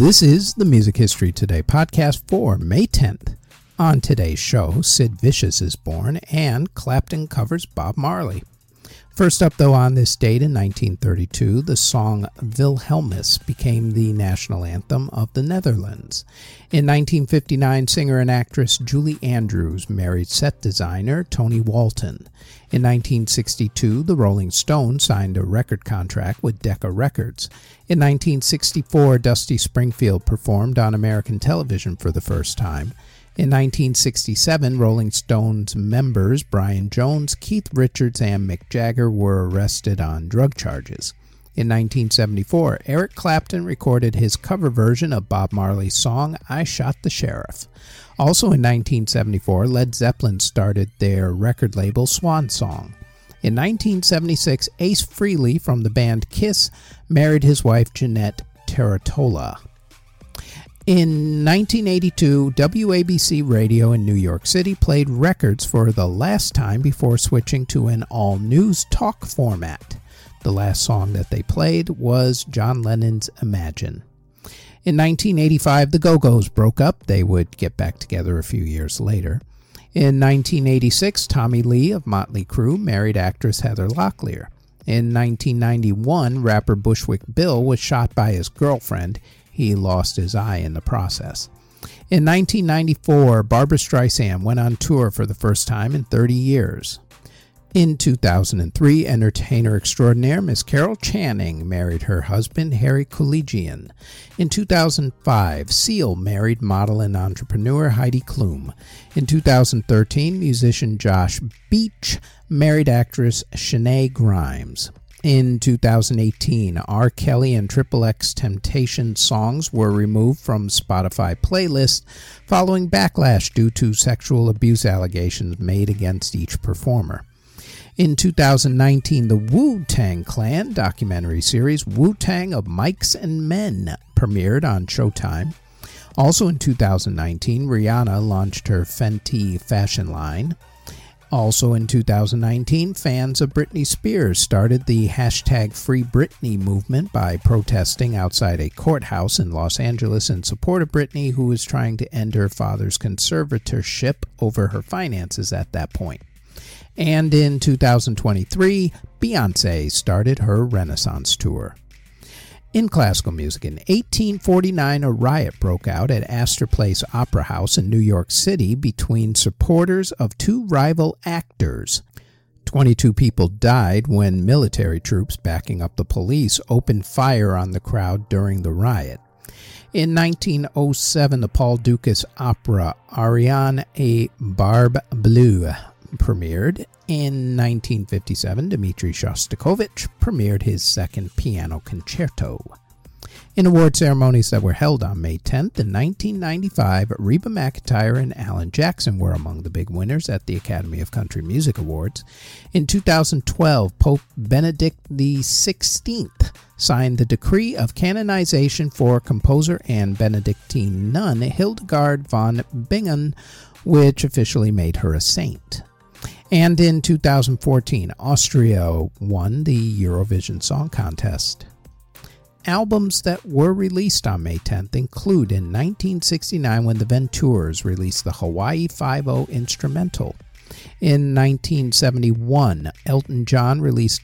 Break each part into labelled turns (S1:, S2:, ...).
S1: This is the Music History Today podcast for May 10th. On today's show, Sid Vicious is born and Clapton covers Bob Marley. First up, though, on this date in 1932, the song Wilhelmus became the national anthem of the Netherlands. In 1959, singer and actress Julie Andrews married set designer Tony Walton. In 1962, the Rolling Stones signed a record contract with Decca Records. In 1964, Dusty Springfield performed on American television for the first time. In 1967, Rolling Stones members Brian Jones, Keith Richards, and Mick Jagger were arrested on drug charges. In 1974, Eric Clapton recorded his cover version of Bob Marley's song, I Shot the Sheriff. Also in 1974, Led Zeppelin started their record label Swan Song. In 1976, Ace Frehley from the band Kiss married his wife Jeanette Terratola. In 1982, WABC Radio in New York City played records for the last time before switching to an all-news talk format. The last song that they played was John Lennon's Imagine. In 1985, the Go-Go's broke up. They would get back together a few years later. In 1986, Tommy Lee of Motley Crue married actress Heather Locklear. In 1991, rapper Bushwick Bill was shot by his girlfriend. He lost his eye in the process. In 1994, Barbra Streisand went on tour for the first time in 30 years. In 2003, entertainer extraordinaire Miss Carol Channing married her husband Harry Collegian. In 2005, Seal married model and entrepreneur Heidi Klum. In 2013, musician Josh Beach married actress Shanae Grimes. In 2018, R. Kelly and XXXTentacion songs were removed from Spotify playlists following backlash due to sexual abuse allegations made against each performer. In 2019, the Wu-Tang Clan documentary series Wu-Tang of Mics and Men premiered on Showtime. Also in 2019, Rihanna launched her Fenty fashion line. Also in 2019, fans of Britney Spears started the hashtag Free Britney movement by protesting outside a courthouse in Los Angeles in support of Britney, who was trying to end her father's conservatorship over her finances at that point. And in 2023, Beyoncé started her Renaissance tour. In classical music, in 1849, a riot broke out at Astor Place Opera House in New York City between supporters of two rival actors. 22 people died when military troops backing up the police opened fire on the crowd during the riot. In 1907, the Paul Dukas opera Ariane et Barbe Bleue premiered. In 1957, Dmitri Shostakovich premiered his second piano concerto. In award ceremonies that were held on May 10th, in 1995, Reba McEntire and Alan Jackson were among the big winners at the Academy of Country Music Awards. In 2012, Pope Benedict XVI signed the decree of canonization for composer and Benedictine nun Hildegard von Bingen, which officially made her a saint. And in 2014, Austria won the Eurovision Song Contest. Albums that were released on May 10th include in 1969 when the Ventures released the Hawaii Five-0 instrumental. In 1971, Elton John released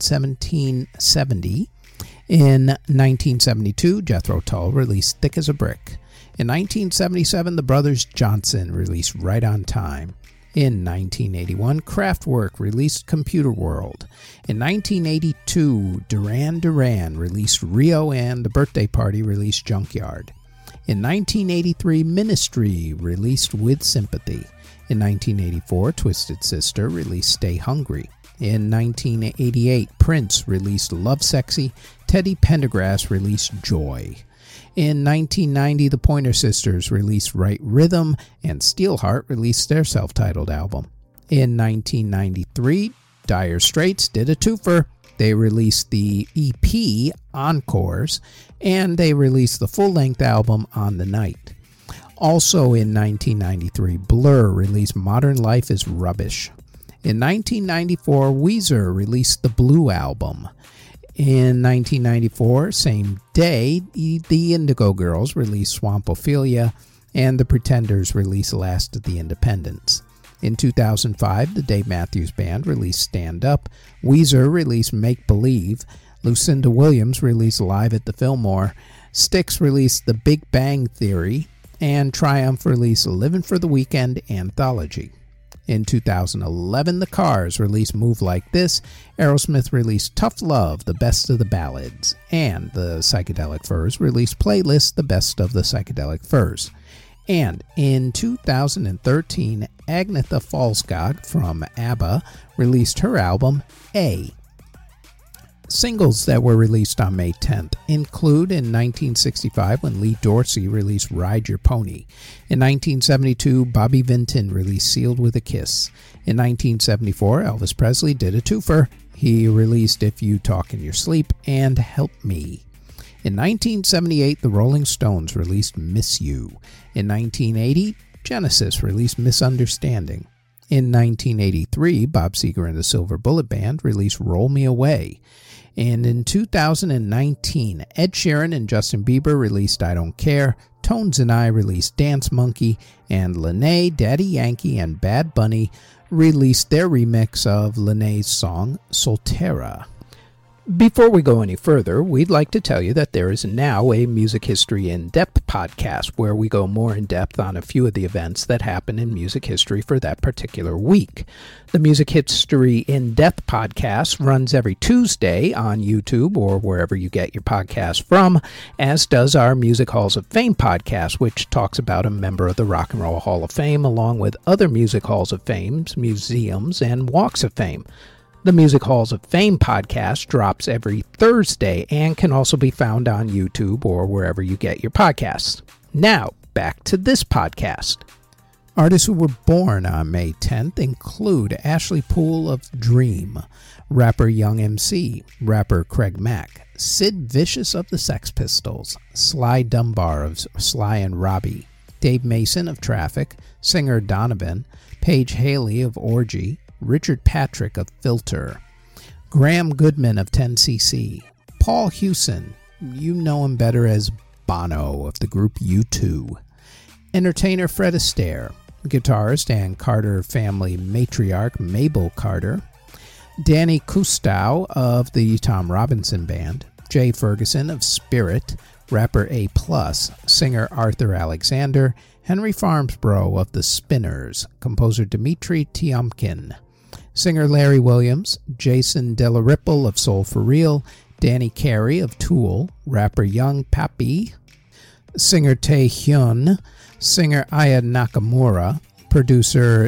S1: 11-17-70. In 1972, Jethro Tull released Thick as a Brick. In 1977, the Brothers Johnson released Right on Time. In 1981, Kraftwerk released Computer World. In 1982, Duran Duran released Rio and The Birthday Party released Junkyard. In 1983, Ministry released With Sympathy. In 1984, Twisted Sister released Stay Hungry. In 1988, Prince released Lovesexy. Teddy Pendergrass released Joy. In 1990, the Pointer Sisters released Right Rhythm, and Steelheart released their self-titled album. In 1993, Dire Straits did a twofer. They released the EP, Encores, and they released the full-length album On the Night. Also in 1993, Blur released Modern Life is Rubbish. In 1994, Weezer released the Blue Album. In 1994, same day, the Indigo Girls released Swamp Ophelia, and the Pretenders released Last of the Independents. In 2005, the Dave Matthews Band released Stand Up, Weezer released Make Believe, Lucinda Williams released Live at the Fillmore, Styx released The Big Bang Theory, and Triumph released Livin' for the Weekend Anthology. In 2011, the Cars released Move Like This, Aerosmith released Tough Love, The Best of the Ballads, and the Psychedelic Furs released Playlist, The Best of the Psychedelic Furs. And in 2013, Agnetha Fältskog from ABBA released her album, A. Singles that were released on May 10th include in 1965 when Lee Dorsey released Ride Your Pony. In 1972, Bobby Vinton released Sealed with a Kiss. In 1974, Elvis Presley did a twofer. He released If You Talk in Your Sleep and Help Me. In 1978, the Rolling Stones released Miss You. In 1980, Genesis released Misunderstanding. In 1983, Bob Seger and the Silver Bullet Band released Roll Me Away. And in 2019, Ed Sheeran and Justin Bieber released I Don't Care, Tones and I released Dance Monkey, and Lene, Daddy Yankee, and Bad Bunny released their remix of Lene's song, Soltera. Before we go any further, we'd like to tell you that there is now a Music History In-Depth podcast where we go more in-depth on a few of the events that happen in music history for that particular week. The Music History In-Depth podcast runs every Tuesday on YouTube or wherever you get your podcasts from, as does our Music Halls of Fame podcast, which talks about a member of the Rock and Roll Hall of Fame along with other Music Halls of Fame, museums, and walks of fame. The Music Halls of Fame podcast drops every Thursday and can also be found on YouTube or wherever you get your podcasts. Now, back to this podcast. Artists who were born on May 10th include Ashley Poole of Dream, rapper Young MC, rapper Craig Mack, Sid Vicious of the Sex Pistols, Sly Dunbar of Sly and Robbie, Dave Mason of Traffic, singer Donovan, Paige Haley of Orgy, Richard Patrick of Filter, Graham Goodman of 10cc, Paul Hewson, you know him better as Bono of the group U2, entertainer Fred Astaire, guitarist and Carter family matriarch Mabel Carter, Danny Kustow of the Tom Robinson Band, Jay Ferguson of Spirit, rapper A+, singer Arthur Alexander, Henry Farnsborough of The Spinners, composer Dmitri Tiomkin, singer Larry Williams, Jason Delaripple of Soul for Real, Danny Carey of Tool, rapper Young Papi, singer Tae Hyun, singer Aya Nakamura, producer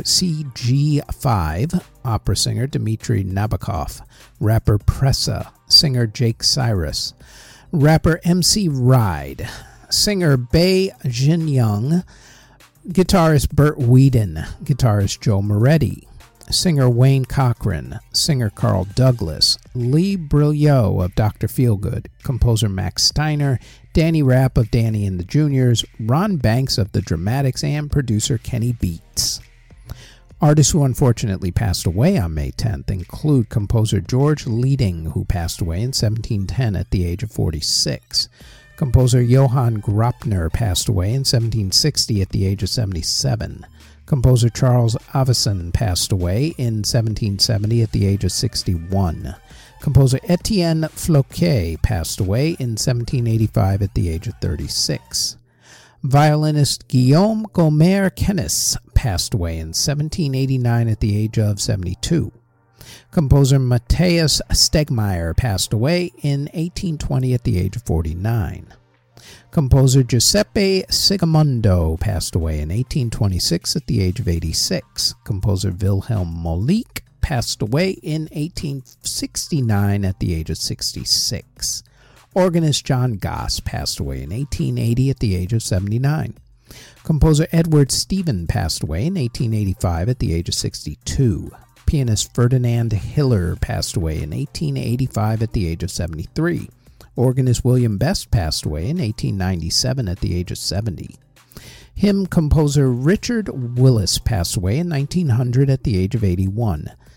S1: CG5, opera singer Dmitry Nabokov, rapper Pressa, singer Jake Cyrus, rapper MC Ride, singer Bae Jin Young, guitarist Burt Whedon, guitarist Joe Moretti, singer Wayne Cochran, singer Carl Douglas, Lee Brilliot of Dr. Feelgood, composer Max Steiner, Danny Rapp of Danny and the Juniors, Ron Banks of the Dramatics, and producer Kenny Beats. Artists who unfortunately passed away on May 10th include composer George Leading, who passed away in 1710 at the age of 46. Composer Johann Gröpner passed away in 1760 at the age of 77. Composer Charles Avison passed away in 1770 at the age of 61. Composer Etienne Floquet passed away in 1785 at the age of 36. Violinist Guillaume Gomer-Kennis passed away in 1789 at the age of 72. Composer Matthias Stegmaier passed away in 1820 at the age of 49. Composer Giuseppe Sigismondo passed away in 1826 at the age of 86. Composer Wilhelm Molik passed away in 1869 at the age of 66. Organist John Goss passed away in 1880 at the age of 79. Composer Edward Stephen passed away in 1885 at the age of 62. Pianist Ferdinand Hiller passed away in 1885 at the age of 73. Organist William Best passed away in 1897 at the age of 70. Hymn composer Richard Willis passed away in 1900 at the age of 81.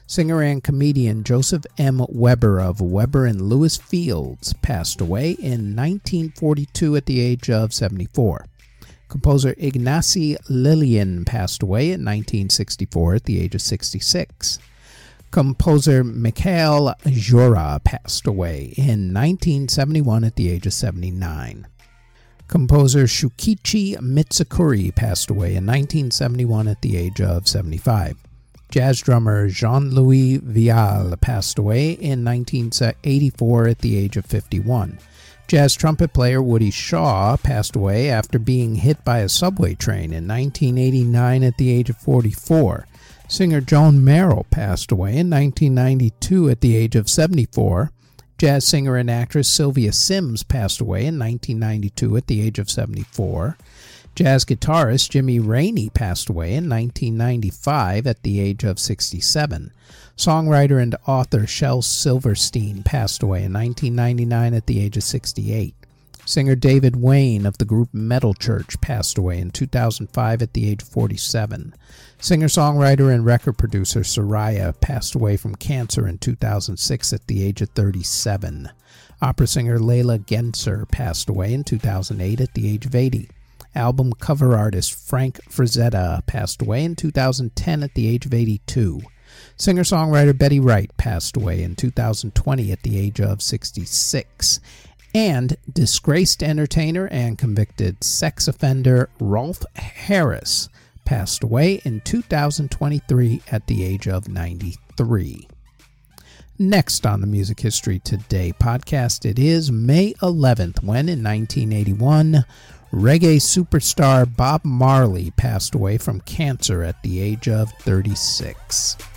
S1: Singer and comedian Joseph M. Weber of Weber and Lewis Fields passed away in 1942 at the age of 74. Composer Ignacy Lillian passed away in 1964 at the age of 66. Composer Mikhail Jura passed away in 1971 at the age of 79. Composer Shukichi Mitsukuri passed away in 1971 at the age of 75. Jazz drummer Jean-Louis Vial passed away in 1984 at the age of 51. Jazz trumpet player Woody Shaw passed away after being hit by a subway train in 1989 at the age of 44. Singer Joan Merrill passed away in 1992 at the age of 74. Jazz singer and actress Sylvia Sims passed away in 1992 at the age of 74. Jazz guitarist Jimmy Rainey passed away in 1995 at the age of 67. Songwriter and author Shel Silverstein passed away in 1999 at the age of 68. Singer David Wayne of the group Metal Church passed away in 2005 at the age of 47. Singer-songwriter and record producer Soraya passed away from cancer in 2006 at the age of 37. Opera singer Layla Genser passed away in 2008 at the age of 80. Album cover artist Frank Frazetta passed away in 2010 at the age of 82. Singer-songwriter Betty Wright passed away in 2020 at the age of 66. And disgraced entertainer and convicted sex offender Rolf Harris passed away in 2023 at the age of 93. Next on the Music History Today podcast, it is May 11th when in 1981, reggae superstar Bob Marley passed away from cancer at the age of 36.